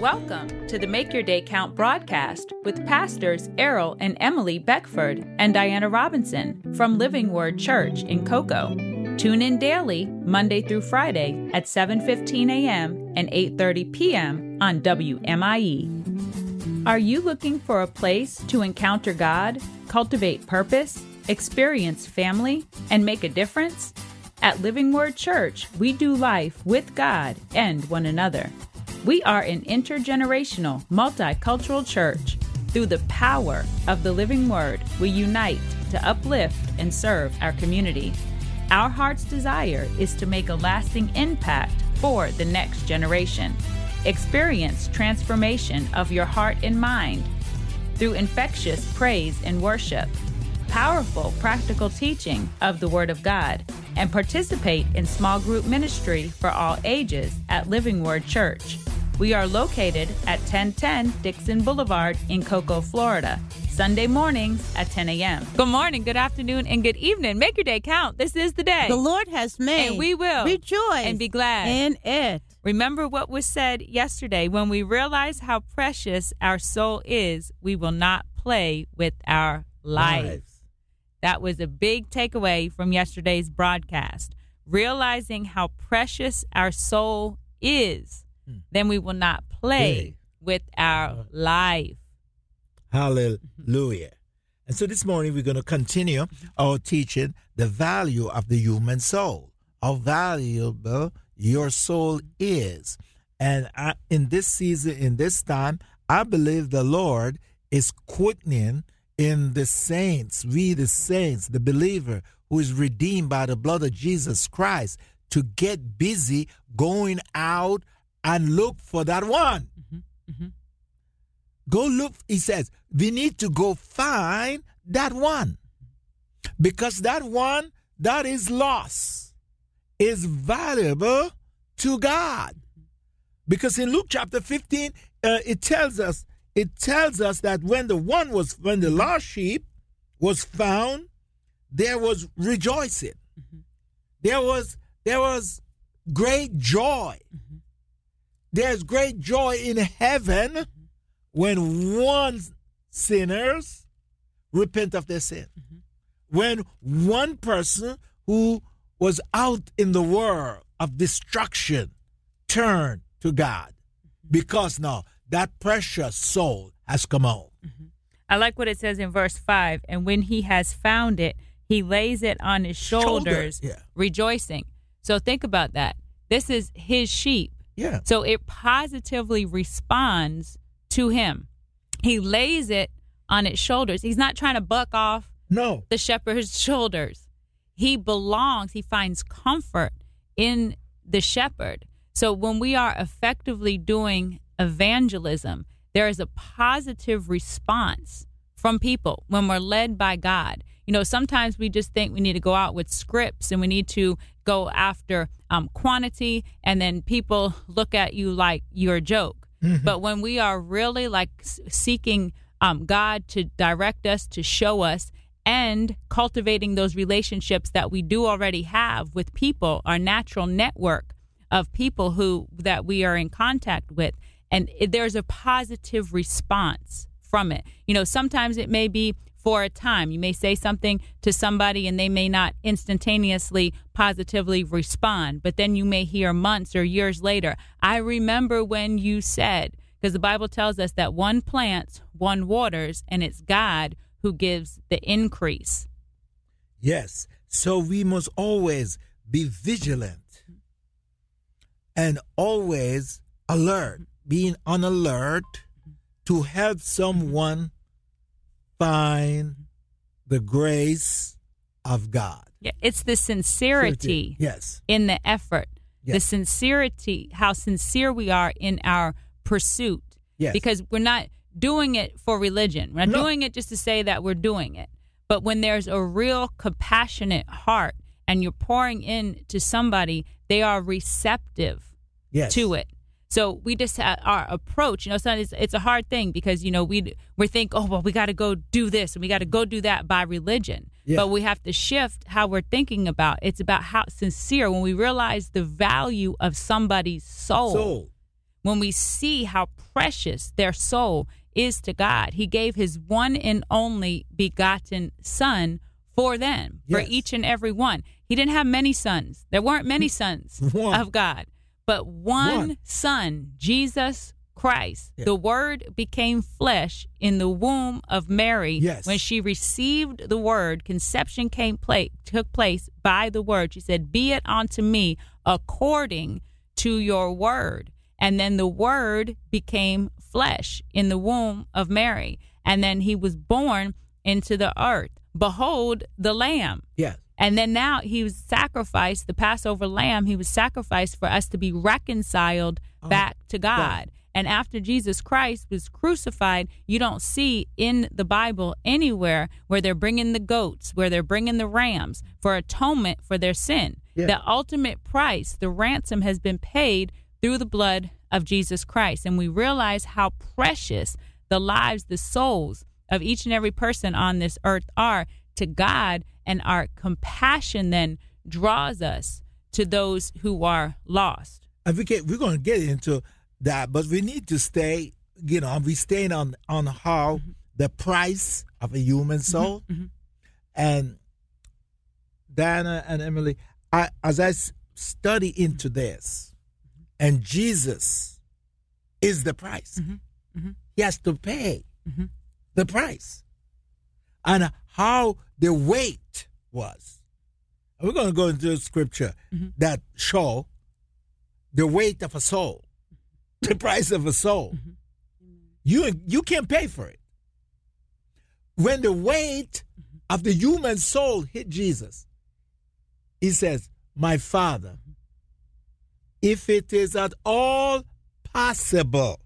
Welcome to the Make Your Day Count broadcast with Pastors Errol and Emily Beckford and Diana Robinson from Living Word Church in Cocoa. Tune in daily, Monday through Friday at 7:15 a.m. and 8:30 p.m. on WMIE. Are you looking for a place to encounter God, cultivate purpose, experience family, and make a difference? At Living Word Church, we do life with God and one another. We are an intergenerational, multicultural church. Through the power of the Living Word, we unite to uplift and serve our community. Our heart's desire is to make a lasting impact for the next generation. Experience transformation of your heart and mind through infectious praise and worship, powerful practical teaching of the Word of God, and participate in small group ministry for all ages at Living Word Church. We are located at 1010 Dixon Boulevard in Cocoa, Florida, Sunday mornings at 10 a.m. Good morning, good afternoon, and good evening. Make your day count. This is the day the Lord has made. And we will rejoice and be glad in it. Remember what was said yesterday. When we realize how precious our soul is, we will not play with our lives. That was a big takeaway from yesterday's broadcast. Realizing how precious our soul is, then we will not play with our life. Hallelujah. And so this morning we're going to continue our teaching, the value of the human soul, how valuable your soul is. And in this season, in this time, I believe the Lord is quickening in the saints, we the saints, the believer who is redeemed by the blood of Jesus Christ, to get busy going out and look for that one. Go look, he says, we need to go find that one. Because that one that is lost is valuable to God. Because in Luke chapter 15, it tells us that when the lost sheep was found, there was rejoicing. There was great joy. There's great joy in heaven when one sinners repent of their sin. When one person who was out in the world of destruction turned to God, because now that precious soul has come home. I like what it says in verse 5. And when he has found it, he lays it on his shoulders, rejoicing. So think about that. This is his sheep. Yeah. So it positively responds to him. He lays it on its shoulders. He's not trying to buck off the shepherd's shoulders. He belongs. He finds comfort in the shepherd. So when we are effectively doing evangelism, there is a positive response from people when we're led by God. You know, sometimes we just think we need to go out with scripts and we need to go after quantity, and then people look at you like you're a joke. But when we are really like seeking God to direct us, to show us, and cultivating those relationships that we do already have with people, our natural network of people that we are in contact with, and there's a positive response from it. You know, sometimes it may be for a time. You may say something to somebody and they may not instantaneously positively respond, but then you may hear months or years later, I remember when you said, because the Bible tells us that one plants, one waters, and it's God who gives the increase. Yes. So we must always be vigilant and always alert, being on alert to help someone find the grace of God. Yeah, it's the sincerity in the effort, the sincerity, how sincere we are in our pursuit. Yes. Because we're not doing it for religion. We're not doing it just to say that we're doing it. But when there's a real compassionate heart and you're pouring in to somebody, they are receptive to it. So we just our approach, you know, it's a hard thing because, you know, we think, oh, well, we got to go do this and we got to go do that by religion. Yeah. But we have to shift how we're thinking about. It's about how sincere when we realize the value of somebody's soul. when we see how precious their soul is to God, he gave his one and only begotten son for them, for each and every one. He didn't have many sons. There weren't many sons of God, but one son, Jesus Christ. The Word became flesh in the womb of Mary. When she received the Word, conception took place by the Word. She said, "Be it unto me according to your word." And then the Word became flesh in the womb of Mary. And then he was born into the earth. Behold the Lamb. Yes. And then now he was sacrificed, the Passover lamb, he was sacrificed for us to be reconciled back to God. And after Jesus Christ was crucified, you don't see in the Bible anywhere where they're bringing the goats, where they're bringing the rams for atonement for their sin. The ultimate price, the ransom, has been paid through the blood of Jesus Christ. And we realize how precious the lives, the souls of each and every person on this earth are to God, and our compassion then draws us to those who are lost. And we're going to get into that, but we need to stay, we're staying on how the price of a human soul. And Diana and Emily, as I study into this, and Jesus is the price. He has to pay the price. And how the weight was. And we're going to go into the scripture that show the weight of a soul, the price of a soul. You can't pay for it. When the weight of the human soul hit Jesus, he says, "My Father, if it is at all possible,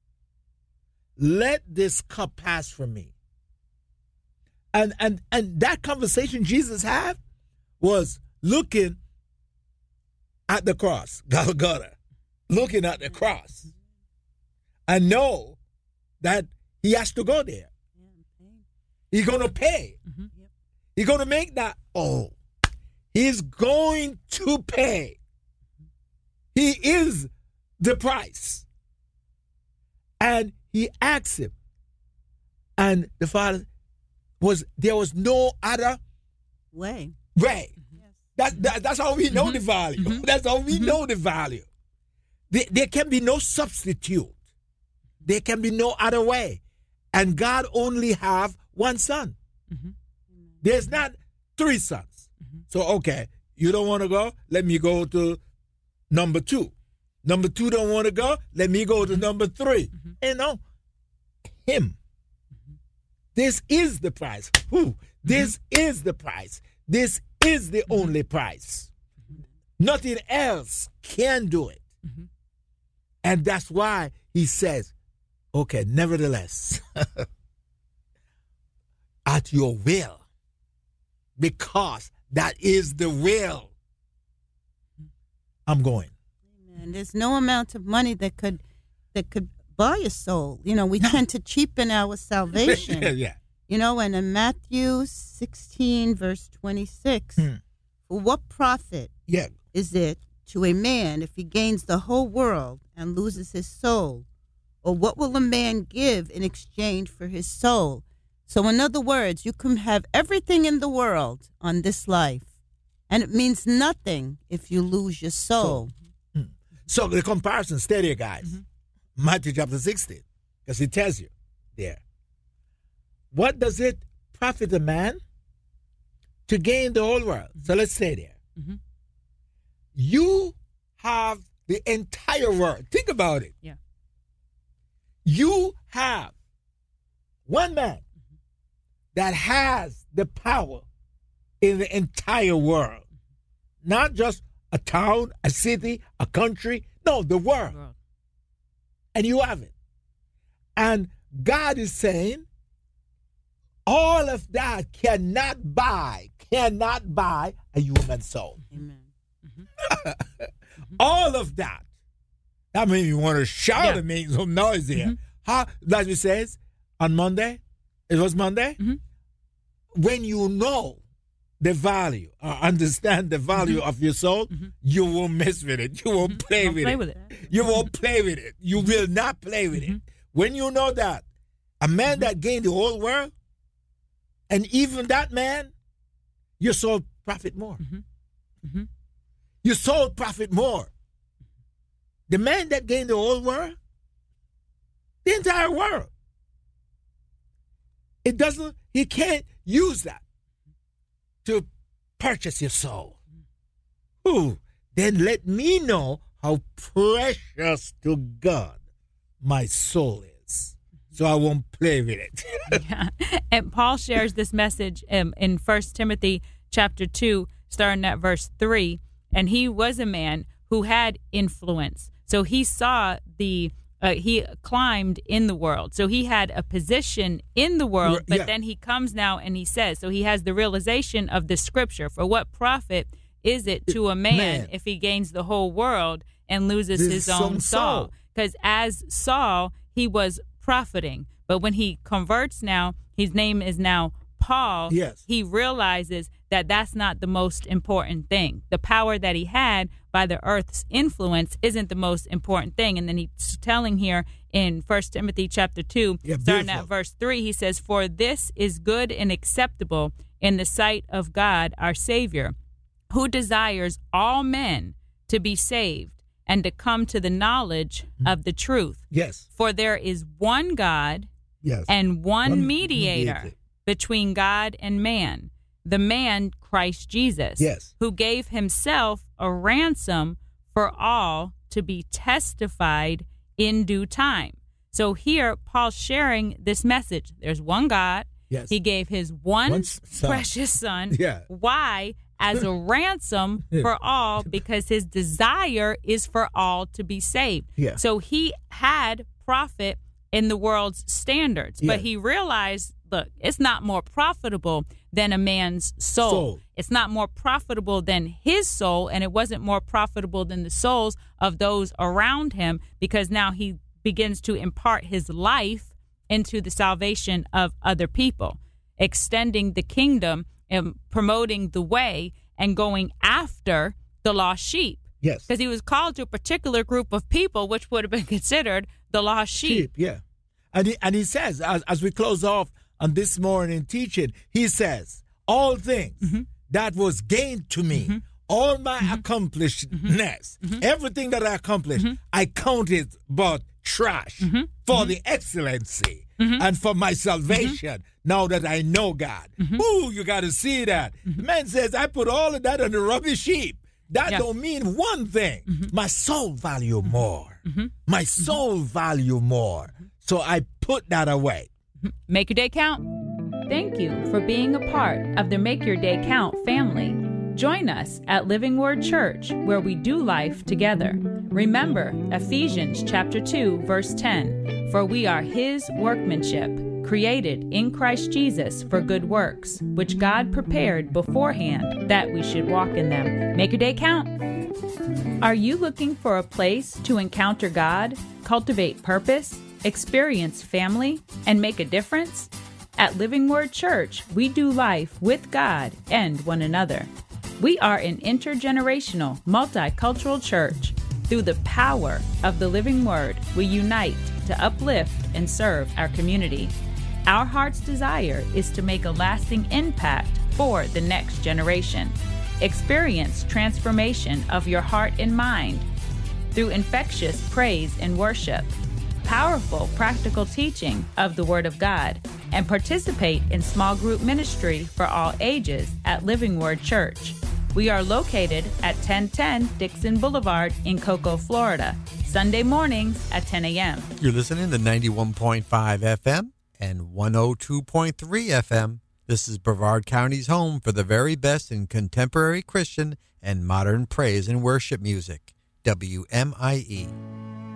let this cup pass from me." And that conversation Jesus had was looking at the cross, Golgotha, looking at the cross, and know that he has to go there. He's going to pay. He's going to make that. He's going to pay. He is the price. And he asked him. And the Father there was no other way. That's how we know the value. That's how we know the value. There can be no substitute. There can be no other way. And God only have one son. There's not three sons. So, okay, you don't want to go? Let me go to number 2. Number 2 don't want to go? Let me go to number 3. Him. This is the price. This is the price. This is the only price. Nothing else can do it. And that's why he says, okay, nevertheless, at your will, because that is the will, I'm going. And there's no amount of money that could buy a soul. We tend to cheapen our salvation. And in Matthew 16, verse 26, for what profit is it to a man if he gains the whole world and loses his soul? Or what will a man give in exchange for his soul? So in other words, you can have everything in the world on this life, and it means nothing if you lose your soul. So the comparison, stay there, guys. Matthew chapter 16, because it tells you there. What does it profit a man to gain the whole world? So let's stay there. You have the entire world. Think about it. You have one man that has the power in the entire world. Not just a town, a city, a country. No, the world. And you have it. And God is saying, all of that cannot buy a human soul. Amen. All of that. That means you want to shout and make some noise here. How, like it says, on Monday, it was Monday, when you know the value or understand the value of your soul, you won't mess with it. You won't play with it. You won't play with it. You will not play with it. When you know that a man that gained the whole world, and even that man, your soul profit more. Your soul profit more. The man that gained the whole world, the entire world, he can't use that to purchase your soul. Ooh, then let me know how precious to God my soul is, so I won't play with it. Yeah. And Paul shares this message in 1 Timothy chapter 2, starting at verse 3. And he was a man who had influence. So he saw he climbed in the world. So he had a position in the world, but then he comes now and he says, so he has the realization of the scripture. For what profit is it to a man if he gains the whole world and loses his own soul? Because as Saul, he was profiting. But when he converts now, his name is now Paul. Yes. He realizes that that's not the most important thing. The power that he had by the earth's influence isn't the most important thing. And then he's telling here in 1 Timothy chapter 2, starting at verse 3, he says, for this is good and acceptable in the sight of God, our Savior, who desires all men to be saved and to come to the knowledge of the truth. Yes. For there is one God and one mediator between God and man, the man Christ Jesus, who gave himself a ransom for all to be testified in due time. So here, Paul's sharing this message. There's one God. Yes. He gave his one precious son. Why? As a ransom for all, because his desire is for all to be saved. So he had profit in the world's standards, but he realized, look, it's not more profitable than a man's soul. It's not more profitable than his soul, and it wasn't more profitable than the souls of those around him, because now he begins to impart his life into the salvation of other people, extending the kingdom and promoting the way and going after the lost sheep. Yes. Because he was called to a particular group of people, which would have been considered the lost sheep. And he says, as we close off on this morning teaching, he says, all things that was gained to me, all my accomplishments, everything that I accomplished, I counted but trash for the excellency and for my salvation now that I know God. Ooh, you got to see that. Man says, I put all of that on the rubbish heap. That don't mean one thing. My soul value more. My soul value more. So I put that away. Make your day count. Thank you for being a part of the Make Your Day Count family. Join us at Living Word Church, where we do life together. Remember Ephesians chapter 2, verse 10, for we are his workmanship, created in Christ Jesus for good works, which God prepared beforehand that we should walk in them. Make your day count. Are you looking for a place to encounter God, cultivate purpose, experience family, and make a difference? At Living Word Church, we do life with God and one another. We are an intergenerational, multicultural church. Through the power of the Living Word, we unite to uplift and serve our community. Our heart's desire is to make a lasting impact for the next generation. Experience transformation of your heart and mind through infectious praise and worship, powerful practical teaching of the Word of God, and participate in small group ministry for all ages at Living Word Church. We are located at 1010 Dixon Boulevard in Cocoa, Florida, Sunday mornings at 10 a.m. You're listening to 91.5 FM and 102.3 FM. This is Brevard County's home for the very best in contemporary Christian and modern praise and worship music. WMIE.